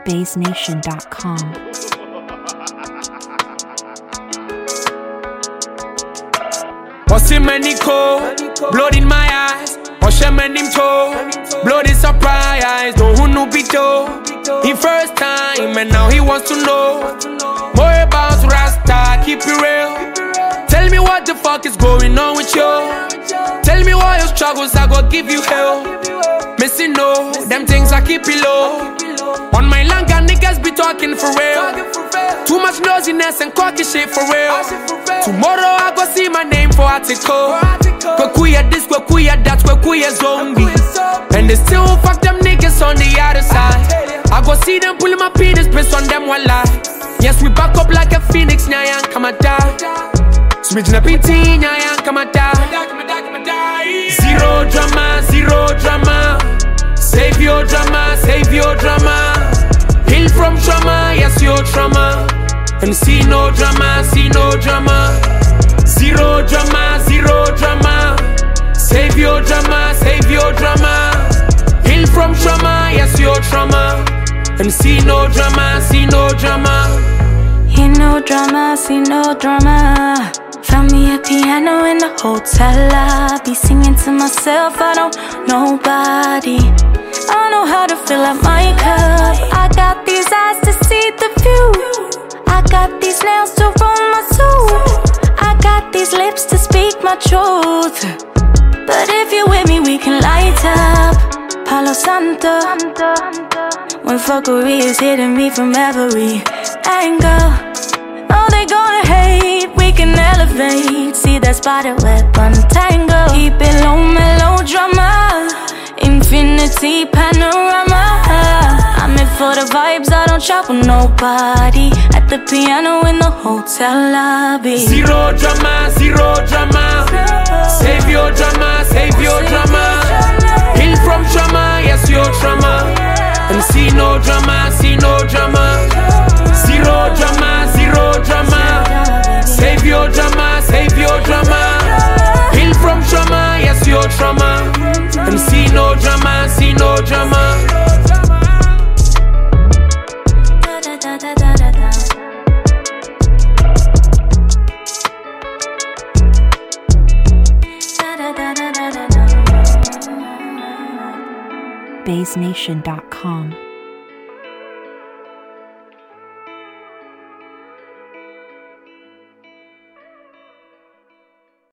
BaseNation.com. Osimheniko, blood in my eyes. Oshamenimto, blood is surprise. No who no bito. He first time and now he wants to know more about Rasta. Keep it real. Tell me what the fuck is going on with you. Tell me why your struggles I go give you hell. Missing no, them things I keep it low. On my langa niggas be talking for real. Too much nosiness and cocky shit for real. Tomorrow I go see my name for article. Kwekuya this, kwekuya that, kwekuya zombie. And they still fuck them niggas on the other side. I go see them pulling my penis, piss on them one lie. Yes, we back up like a phoenix, nyayan kamata. Switch na PT, nyayan kamata. Zero drama, zero drama. Save your drama, save your drama. Heal from trauma, yes, your trauma. And see no drama, see no drama. Zero drama, zero drama. Save your drama, save your drama. Heal from trauma, yes, your trauma. And see no drama, see no drama. Hear no drama, see no drama. Found me a piano in the hotel lobby, singing to myself, I don't know nobody. I don't know how to fill up my cup. I got these eyes to see the view. I got these nails to roll my soul. I got these lips to speak my truth. But if you're with me, we can light up Palo Santo. When fuckery is hitting me from every angle. Oh, they gonna hate, we can elevate. See that spider web untangle. Keep it low, melodrama. Infinity panorama. I'm in for the vibes, I don't shop with nobody. At the piano in the hotel lobby. Zero drama, zero drama. Save your drama, save your drama. Heal from trauma, yes, your trauma. And see no drama, see no drama. Zero drama, zero drama. Save your drama, save your drama. Heal from trauma, yes, your trauma. And see no drama, see no drama. BaseNation.com.